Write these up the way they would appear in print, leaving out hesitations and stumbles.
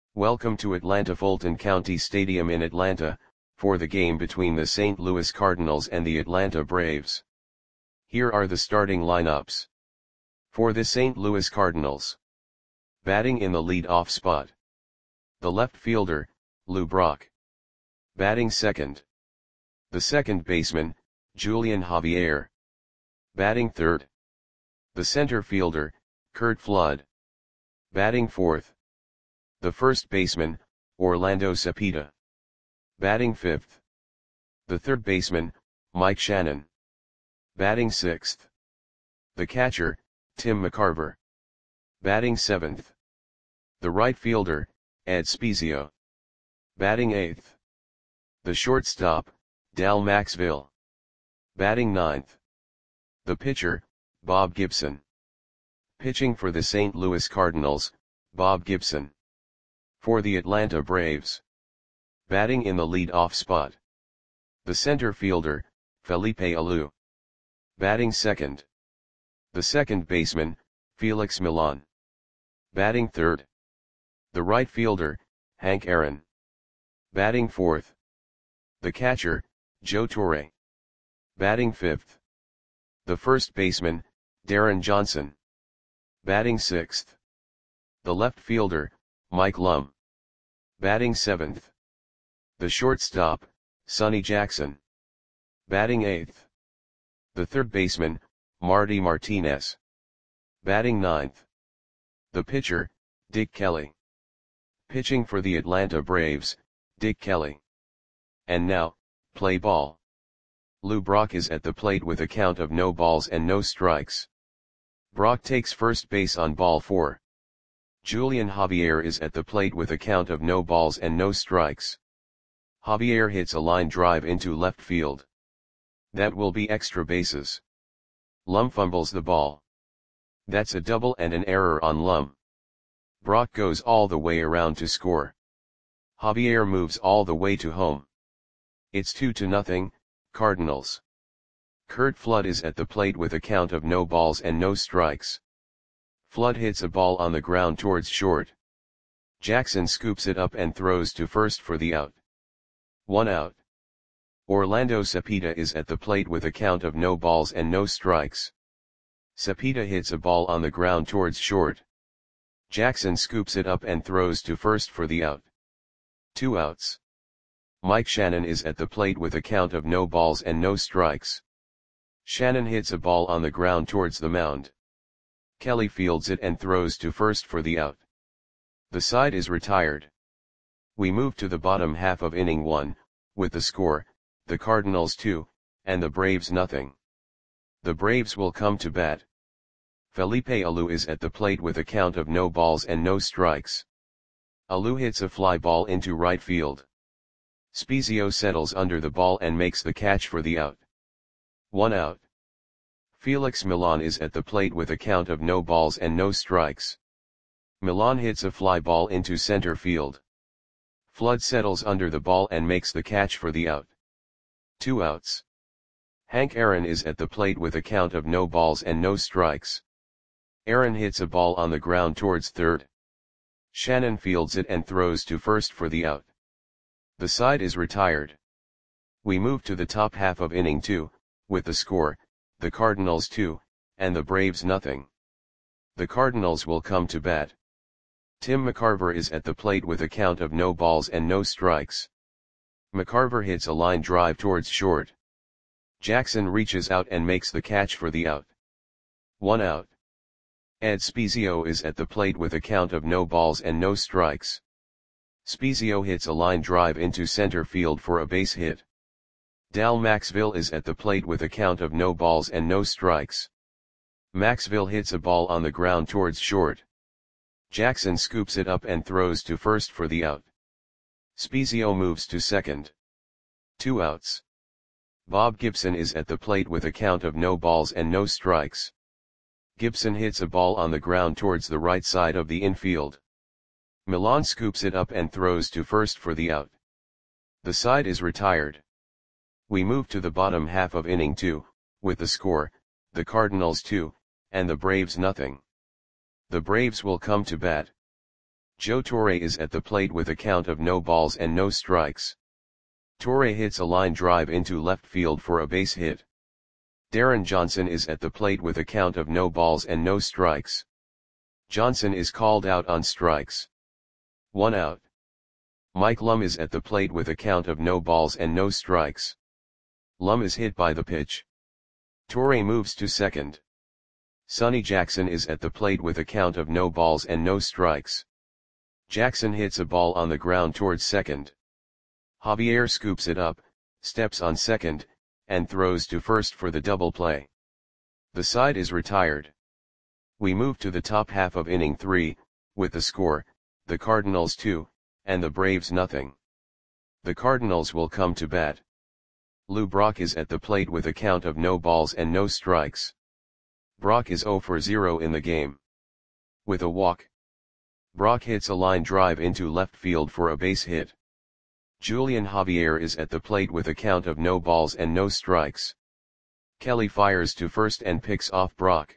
Welcome to Atlanta Fulton County Stadium in Atlanta, for the game between the St. Louis Cardinals and the Atlanta Braves. Here are the starting lineups. For the St. Louis Cardinals. Batting in the lead-off spot. The left fielder, Lou Brock. Batting second. The second baseman, Julian Javier. Batting third. The center fielder, Curt Flood. Batting fourth. The first baseman, Orlando Cepeda. Batting fifth. The third baseman, Mike Shannon. Batting sixth. The catcher, Tim McCarver. Batting seventh. The right fielder, Ed Spiezio. Batting eighth. The shortstop, Dal Maxville. Batting ninth. The pitcher, Bob Gibson. Pitching for the St. Louis Cardinals, Bob Gibson. For the Atlanta Braves. Batting in the lead-off spot. The center fielder, Felipe Alou. Batting second. The second baseman, Felix Millan. Batting third. The right fielder, Hank Aaron. Batting fourth. The catcher, Joe Torre. Batting fifth. The first baseman, Darren Johnson. Batting sixth. The left fielder, Mike Lum. Batting seventh. The shortstop, Sonny Jackson. Batting eighth. The third baseman, Marty Martinez. Batting ninth. The pitcher, Dick Kelly. Pitching for the Atlanta Braves, Dick Kelly. And now, play ball. Lou Brock is at the plate with a count of no balls and no strikes. Brock takes first base on ball 4. Julian Javier is at the plate with a count of no balls and no strikes. Javier hits a line drive into left field. That will be extra bases. Lum fumbles the ball. That's a double and an error on Lum. Brock goes all the way around to score. Javier moves all the way to home. It's 2-0, Cardinals. Curt Flood is at the plate with a count of no balls and no strikes. Flood hits a ball on the ground towards short. Jackson scoops it up and throws to first for the out. 1 out. Orlando Cepeda is at the plate with a count of no balls and no strikes. Cepeda hits a ball on the ground towards short. Jackson scoops it up and throws to first for the out. 2 outs. Mike Shannon is at the plate with a count of no balls and no strikes. Shannon hits a ball on the ground towards the mound. Kelly fields it and throws to first for the out. The side is retired. We move to the bottom half of inning 1, with the score, the Cardinals 2, and the Braves nothing. The Braves will come to bat. Felipe Alou is at the plate with a count of no balls and no strikes. Alou hits a fly ball into right field. Spiezio settles under the ball and makes the catch for the out. 1 out. Felix Millan is at the plate with a count of no balls and no strikes. Millan hits a fly ball into center field. Flood settles under the ball and makes the catch for the out. 2 outs. Hank Aaron is at the plate with a count of no balls and no strikes. Aaron hits a ball on the ground towards third. Shannon fields it and throws to first for the out. The side is retired. We move to the top half of inning 2, with the score, the Cardinals 2, and the Braves nothing. The Cardinals will come to bat. Tim McCarver is at the plate with a count of no balls and no strikes. McCarver hits a line drive towards short. Jackson reaches out and makes the catch for the out. 1 out. Ed Spiezio is at the plate with a count of no balls and no strikes. Spiezio hits a line drive into center field for a base hit. Dal Maxville is at the plate with a count of no balls and no strikes. Maxville hits a ball on the ground towards short. Jackson scoops it up and throws to first for the out. Spiezio moves to second. 2 outs. Bob Gibson is at the plate with a count of no balls and no strikes. Gibson hits a ball on the ground towards the right side of the infield. Millan scoops it up and throws to first for the out. The side is retired. We move to the bottom half of inning 2, with the score, the Cardinals 2, and the Braves nothing. The Braves will come to bat. Joe Torre is at the plate with a count of no balls and no strikes. Torre hits a line drive into left field for a base hit. Darren Johnson is at the plate with a count of no balls and no strikes. Johnson is called out on strikes. 1 out. Mike Lum is at the plate with a count of no balls and no strikes. Lum is hit by the pitch. Torre moves to second. Sonny Jackson is at the plate with a count of no balls and no strikes. Jackson hits a ball on the ground towards second. Javier scoops it up, steps on second, and throws to first for the double play. The side is retired. We move to the top half of inning 3, with the score, the Cardinals 2, and the Braves nothing. The Cardinals will come to bat. Lou Brock is at the plate with a count of no balls and no strikes. Brock is 0 for 0 in the game. With a walk. Brock hits a line drive into left field for a base hit. Julian Javier is at the plate with a count of no balls and no strikes. Kelly fires to first and picks off Brock.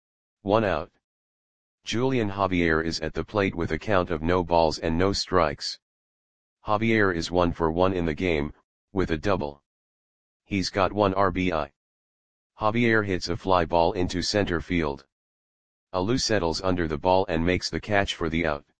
1 out. Julian Javier is at the plate with a count of no balls and no strikes. Javier is 1 for 1 in the game, with a double. He's got 1 RBI. Javier hits a fly ball into center field. Alou settles under the ball and makes the catch for the out.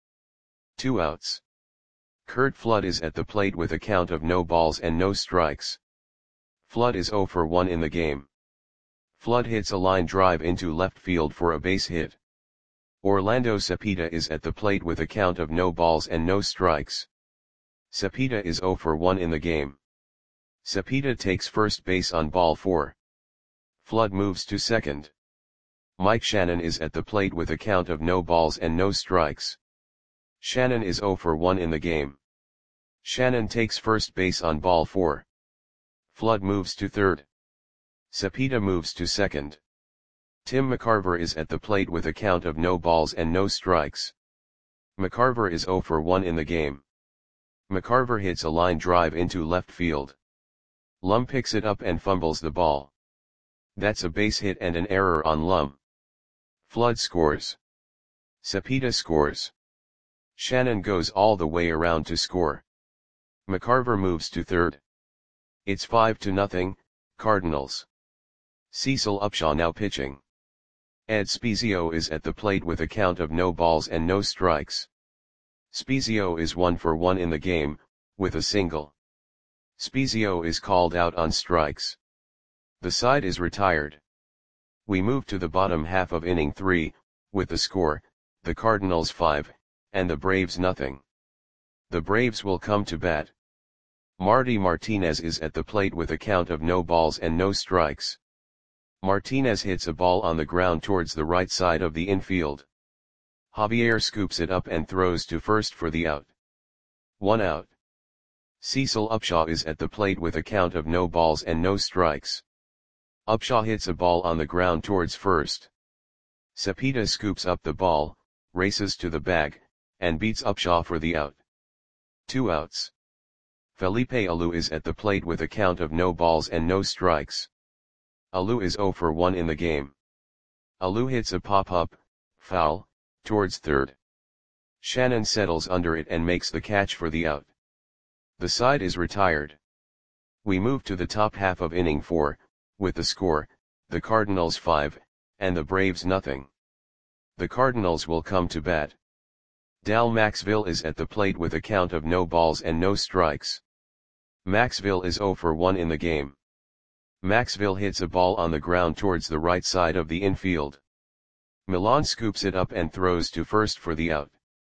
2 outs. Curt Flood is at the plate with a count of no balls and no strikes. Flood is 0 for 1 in the game. Flood hits a line drive into left field for a base hit. Orlando Cepeda is at the plate with a count of no balls and no strikes. Cepeda is 0 for 1 in the game. Cepeda takes first base on ball 4. Flood moves to second. Mike Shannon is at the plate with a count of no balls and no strikes. Shannon is 0 for 1 in the game. Shannon takes first base on ball 4. Flood moves to third. Cepeda moves to second. Tim McCarver is at the plate with a count of no balls and no strikes. McCarver is 0 for 1 in the game. McCarver hits a line drive into left field. Lum picks it up and fumbles the ball. That's a base hit and an error on Lum. Flood scores. Cepeda scores. Shannon goes all the way around to score. McCarver moves to third. It's 5-0, Cardinals. Cecil Upshaw now pitching. Ed Spezio is at the plate with a count of no balls and no strikes. Spezio is 1 for 1 in the game, with a single. Spezio is called out on strikes. The side is retired. We move to the bottom half of inning 3, with the score, the Cardinals 5, and the Braves nothing. The Braves will come to bat. Marty Martinez is at the plate with a count of no balls and no strikes. Martinez hits a ball on the ground towards the right side of the infield. Javier scoops it up and throws to first for the out. 1 out. Cecil Upshaw is at the plate with a count of no balls and no strikes. Upshaw hits a ball on the ground towards first. Cepeda scoops up the ball, races to the bag, and beats Upshaw for the out. 2 outs. Felipe Alou is at the plate with a count of no balls and no strikes. Alou is 0 for 1 in the game. Alou hits a pop-up, foul, towards third. Shannon settles under it and makes the catch for the out. The side is retired. We move to the top half of inning 4, with the score, the Cardinals 5, and the Braves nothing. The Cardinals will come to bat. Dal Maxville is at the plate with a count of no balls and no strikes. Maxville is 0 for 1 in the game. Maxville hits a ball on the ground towards the right side of the infield. Milan scoops it up and throws to first for the out.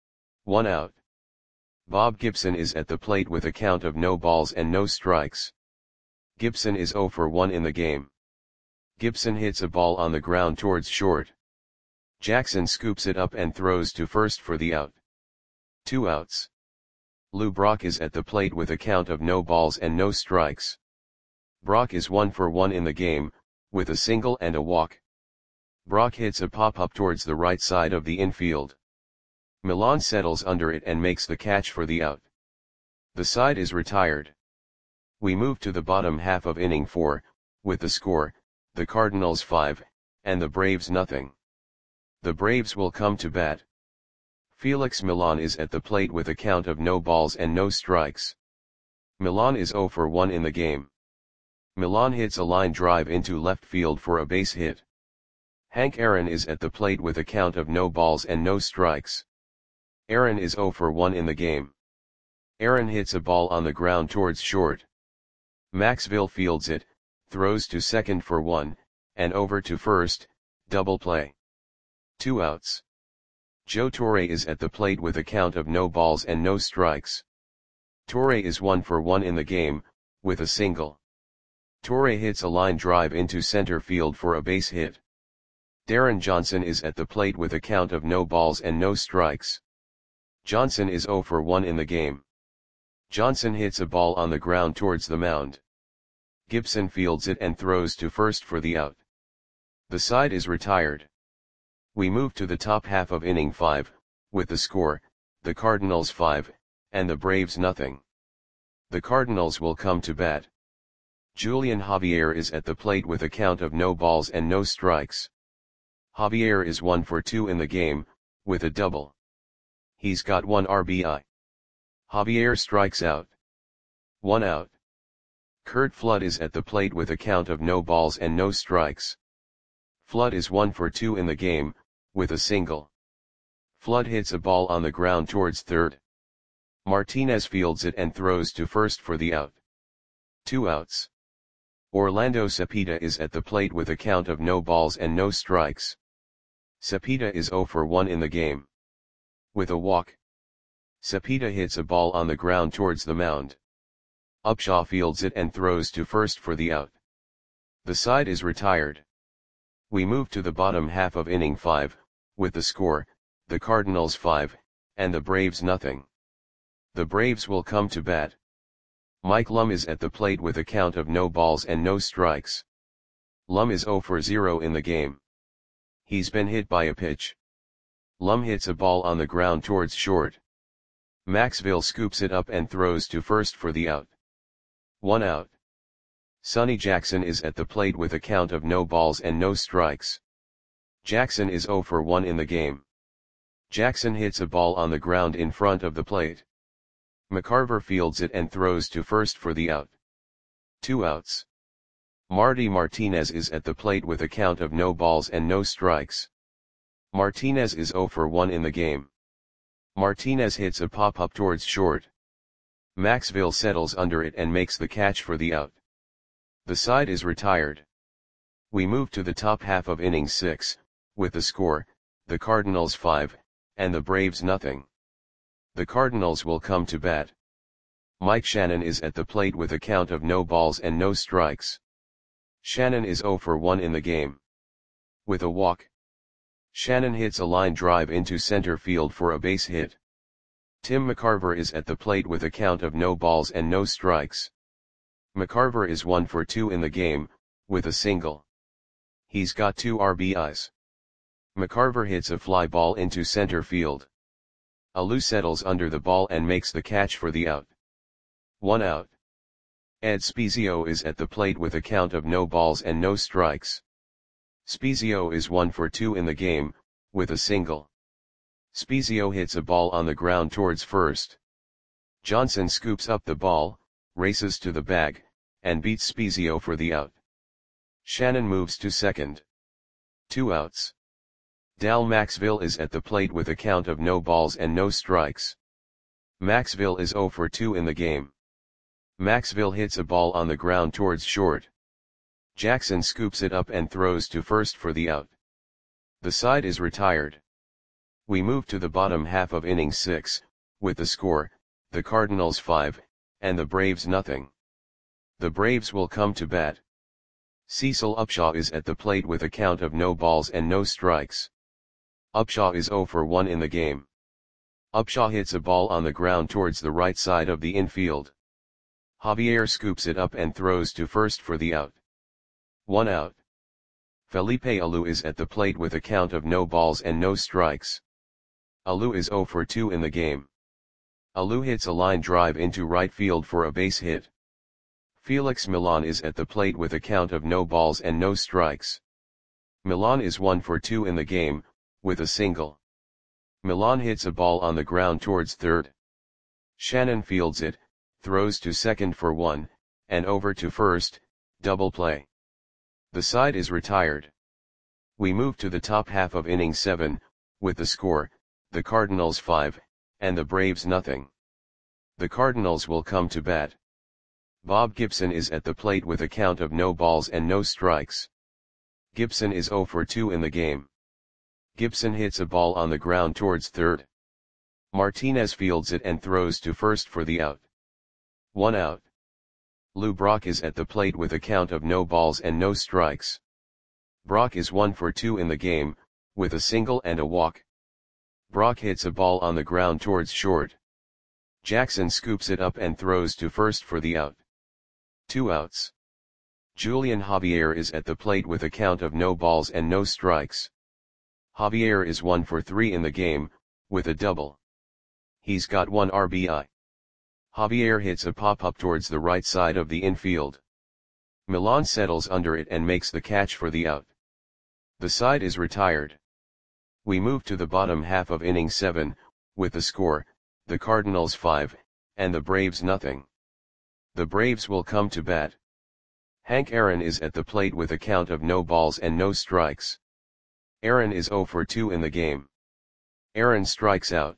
1 out. Bob Gibson is at the plate with a count of no balls and no strikes. Gibson is 0 for 1 in the game. Gibson hits a ball on the ground towards short. Jackson scoops it up and throws to first for the out. 2 outs. Lou Brock is at the plate with a count of no balls and no strikes. Brock is 1 for 1 in the game, with a single and a walk. Brock hits a pop-up towards the right side of the infield. Milan settles under it and makes the catch for the out. The side is retired. We move to the bottom half of inning 4, with the score, the Cardinals 5, and the Braves nothing. The Braves will come to bat. Felix Milan is at the plate with a count of no balls and no strikes. Milan is 0 for 1 in the game. Milan hits a line drive into left field for a base hit. Hank Aaron is at the plate with a count of no balls and no strikes. Aaron is 0 for 1 in the game. Aaron hits a ball on the ground towards short. Maxville fields it, throws to second for 1, and over to first, double play. 2 outs. Joe Torre is at the plate with a count of no balls and no strikes. Torre is 1 for 1 in the game, with a single. Torre hits a line drive into center field for a base hit. Darren Johnson is at the plate with a count of no balls and no strikes. Johnson is 0 for 1 in the game. Johnson hits a ball on the ground towards the mound. Gibson fields it and throws to first for the out. The side is retired. We move to the top half of inning 5, with the score, the Cardinals 5, and the Braves nothing. The Cardinals will come to bat. Julian Javier is at the plate with a count of no balls and no strikes. Javier is 1 for 2 in the game, with a double. He's got 1 RBI. Javier strikes out. 1 out. Curt Flood is at the plate with a count of no balls and no strikes. Flood is 1 for 2 in the game, with a single. Flood hits a ball on the ground towards third. Martinez fields it and throws to first for the out. 2 outs. Orlando Cepeda is at the plate with a count of no balls and no strikes. Cepeda is 0 for 1 in the game. With a walk. Cepeda hits a ball on the ground towards the mound. Upshaw fields it and throws to first for the out. The side is retired. We move to the bottom half of inning 5, with the score, the Cardinals 5, and the Braves nothing. The Braves will come to bat. Mike Lum is at the plate with a count of no balls and no strikes. Lum is 0 for 0 in the game. He's been hit by a pitch. Lum hits a ball on the ground towards short. Maxville scoops it up and throws to first for the out. 1 out. Sonny Jackson is at the plate with a count of no balls and no strikes. Jackson is 0 for 1 in the game. Jackson hits a ball on the ground in front of the plate. McCarver fields it and throws to first for the out. 2 outs. Marty Martinez is at the plate with a count of no balls and no strikes. Martinez is 0 for 1 in the game. Martinez hits a pop-up towards short. Maxville settles under it and makes the catch for the out. The side is retired. We move to the top half of inning 6, with the score, the Cardinals 5, and the Braves nothing. The Cardinals will come to bat. Mike Shannon is at the plate with a count of no balls and no strikes. Shannon is 0 for 1 in the game. With a walk. Shannon hits a line drive into center field for a base hit. Tim McCarver is at the plate with a count of no balls and no strikes. McCarver is 1 for 2 in the game, with a single. He's got 2 RBIs. McCarver hits a fly ball into center field. Alou settles under the ball and makes the catch for the out. 1 out. Ed Spezio is at the plate with a count of no balls and no strikes. Spezio is 1 for 2 in the game, with a single. Spezio hits a ball on the ground towards first. Johnson scoops up the ball, races to the bag, and beats Spezio for the out. Shannon moves to second. 2 outs. Dal Maxville is at the plate with a count of no balls and no strikes. Maxville is 0 for 2 in the game. Maxville hits a ball on the ground towards short. Jackson scoops it up and throws to first for the out. The side is retired. We move to the bottom half of inning 6, with the score, the Cardinals 5, and the Braves nothing. The Braves will come to bat. Cecil Upshaw is at the plate with a count of no balls and no strikes. Upshaw is 0 for 1 in the game. Upshaw hits a ball on the ground towards the right side of the infield. Javier scoops it up and throws to first for the out. 1 out. Felipe Alou is at the plate with a count of no balls and no strikes. Alou is 0 for 2 in the game. Alou hits a line drive into right field for a base hit. Felix Milan is at the plate with a count of no balls and no strikes. Milan is 1 for 2 in the game, with a single. Milan hits a ball on the ground towards third. Shannon fields it, throws to second for one, and over to first, double play. The side is retired. We move to the top half of inning 7, with the score, the Cardinals 5, and the Braves nothing. The Cardinals will come to bat. Bob Gibson is at the plate with a count of no balls and no strikes. Gibson is 0 for 2 in the game. Gibson hits a ball on the ground towards third. Martinez fields it and throws to first for the out. 1 out. Lou Brock is at the plate with a count of no balls and no strikes. Brock is 1 for 2 in the game, with a single and a walk. Brock hits a ball on the ground towards short. Jackson scoops it up and throws to first for the out. 2 outs. Julian Javier is at the plate with a count of no balls and no strikes. Javier is 1 for 3 in the game, with a double. He's got 1 RBI. Javier hits a pop-up towards the right side of the infield. Milan settles under it and makes the catch for the out. The side is retired. We move to the bottom half of inning 7, with the score, the Cardinals 5, and the Braves nothing. The Braves will come to bat. Hank Aaron is at the plate with a count of no balls and no strikes. Aaron is 0 for 2 in the game. Aaron strikes out.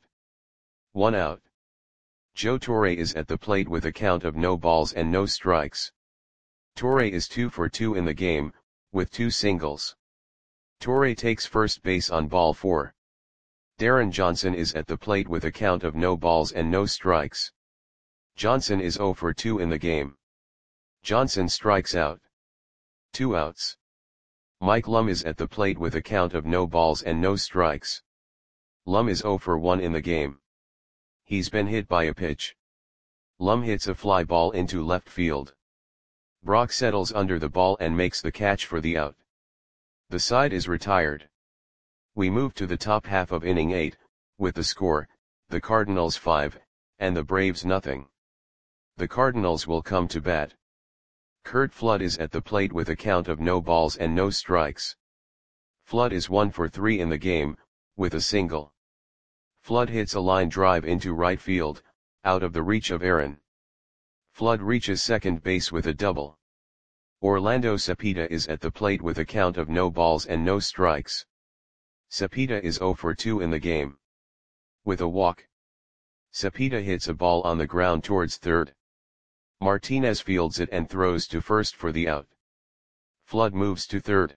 1 out. Joe Torre is at the plate with a count of no balls and no strikes. Torre is 2 for 2 in the game, with 2 singles. Torre takes first base on ball 4. Darren Johnson is at the plate with a count of no balls and no strikes. Johnson is 0 for 2 in the game. Johnson strikes out. 2 outs. Mike Lum is at the plate with a count of no balls and no strikes. Lum is 0 for 1 in the game. He's been hit by a pitch. Lum hits a fly ball into left field. Brock settles under the ball and makes the catch for the out. The side is retired. We move to the top half of inning 8, with the score, the Cardinals 5, and the Braves nothing. The Cardinals will come to bat. Curt Flood is at the plate with a count of no balls and no strikes. Flood is 1 for 3 in the game, with a single. Flood hits a line drive into right field, out of the reach of Aaron. Flood reaches second base with a double. Orlando Cepeda is at the plate with a count of no balls and no strikes. Cepeda is 0 for 2 in the game. With a walk. Cepeda hits a ball on the ground towards third. Martinez fields it and throws to first for the out. Flood moves to third.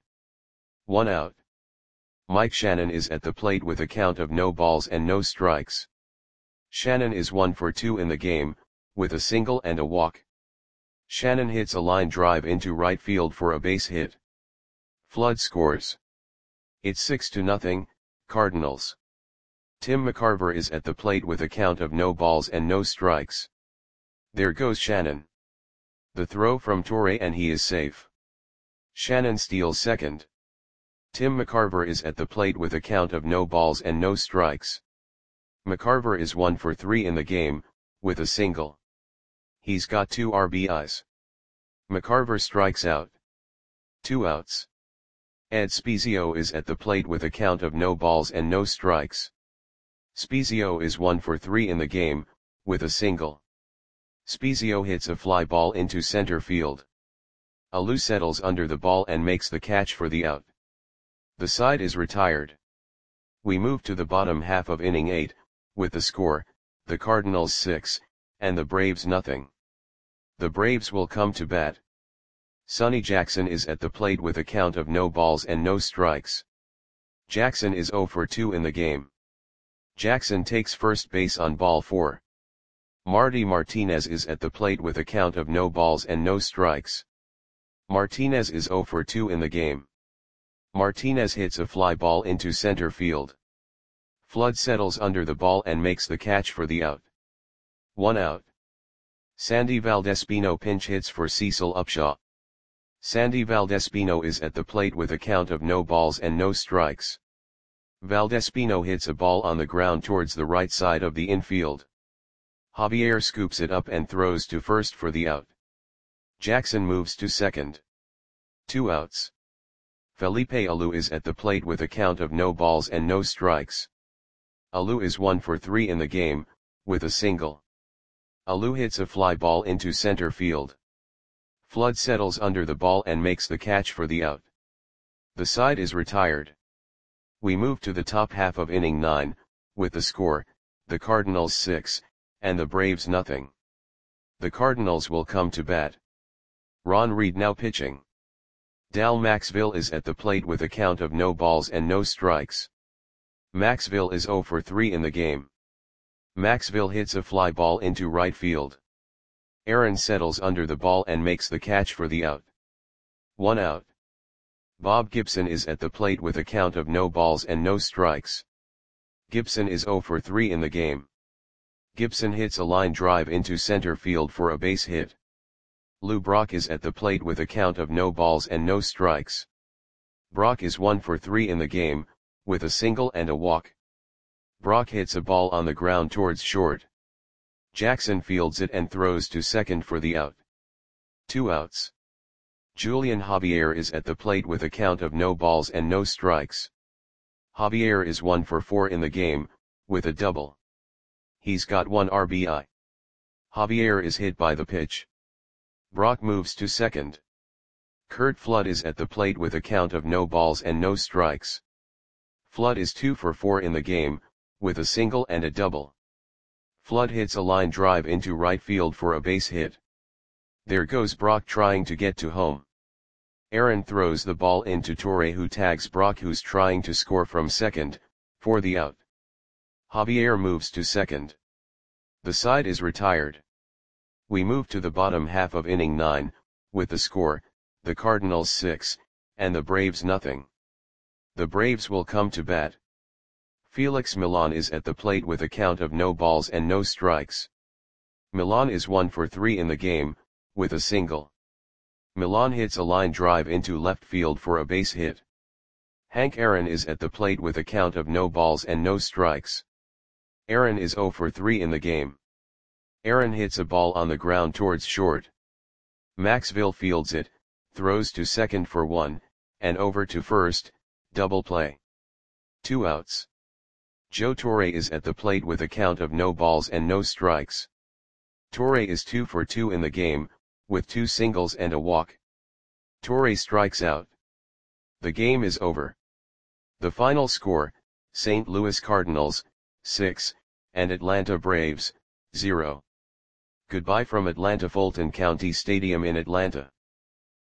1 out. Mike Shannon is at the plate with a count of no balls and no strikes. Shannon is 1 for 2 in the game, with a single and a walk. Shannon hits a line drive into right field for a base hit. Flood scores. It's 6-0, Cardinals. Tim McCarver is at the plate with a count of no balls and no strikes. There goes Shannon. The throw from Torre and he is safe. Shannon steals second. Tim McCarver is at the plate with a count of no balls and no strikes. McCarver is 1 for 3 in the game, with a single. He's got 2 RBIs. McCarver strikes out. 2 outs. Ed Spezio is at the plate with a count of no balls and no strikes. Spezio is 1 for 3 in the game, with a single. Spezio hits a fly ball into center field. Alou settles under the ball and makes the catch for the out. The side is retired. We move to the bottom half of inning 8, with the score, the Cardinals 6, and the Braves nothing. The Braves will come to bat. Sonny Jackson is at the plate with a count of no balls and no strikes. Jackson is 0 for 2 in the game. Jackson takes first base on ball 4. Marty Martinez is at the plate with a count of no balls and no strikes. Martinez is 0 for 2 in the game. Martinez hits a fly ball into center field. Flood settles under the ball and makes the catch for the out. 1 out. Sandy Valdespino pinch hits for Cecil Upshaw. Sandy Valdespino is at the plate with a count of no balls and no strikes. Valdespino hits a ball on the ground towards the right side of the infield. Javier scoops it up and throws to first for the out. Jackson moves to second. 2 outs. Felipe Alou is at the plate with a count of no balls and no strikes. Alou is 1 for 3 in the game, with a single. Alou hits a fly ball into center field. Flood settles under the ball and makes the catch for the out. The side is retired. We move to the top half of inning 9, with the score, the Cardinals 6, and the Braves nothing. The Cardinals will come to bat. Ron Reed now pitching. Dal Maxville is at the plate with a count of no balls and no strikes. Maxville is 0 for 3 in the game. Maxville hits a fly ball into right field. Aaron settles under the ball and makes the catch for the out. 1 out. Bob Gibson is at the plate with a count of no balls and no strikes. Gibson is 0 for 3 in the game. Gibson hits a line drive into center field for a base hit. Lou Brock is at the plate with a count of no balls and no strikes. Brock is 1 for 3 in the game, with a single and a walk. Brock hits a ball on the ground towards short. Jackson fields it and throws to second for the out. 2 outs. Julian Javier is at the plate with a count of no balls and no strikes. Javier is 1 for 4 in the game, with a double. He's got 1 RBI. Javier is hit by the pitch. Brock moves to second. Curt Flood is at the plate with a count of no balls and no strikes. Flood is 2 for 4 in the game, with a single and a double. Flood hits a line drive into right field for a base hit. There goes Brock trying to get to home. Aaron throws the ball into Torre, who tags Brock, who's trying to score from second, for the out. Javier moves to second. The side is retired. We move to the bottom half of inning 9, with the score, the Cardinals 6, and the Braves nothing. The Braves will come to bat. Felix Millan is at the plate with a count of no balls and no strikes. Millan is 1 for 3 in the game, with a single. Millan hits a line drive into left field for a base hit. Hank Aaron is at the plate with a count of no balls and no strikes. Aaron is 0 for 3 in the game. Aaron hits a ball on the ground towards short. Maxville fields it, throws to second for 1, and over to first, double play. 2 outs. Joe Torre is at the plate with a count of no balls and no strikes. Torre is 2 for 2 in the game, with 2 singles and a walk. Torre strikes out. The game is over. The final score, St. Louis Cardinals, 6, and Atlanta Braves, 0. Goodbye from Atlanta Fulton County Stadium in Atlanta.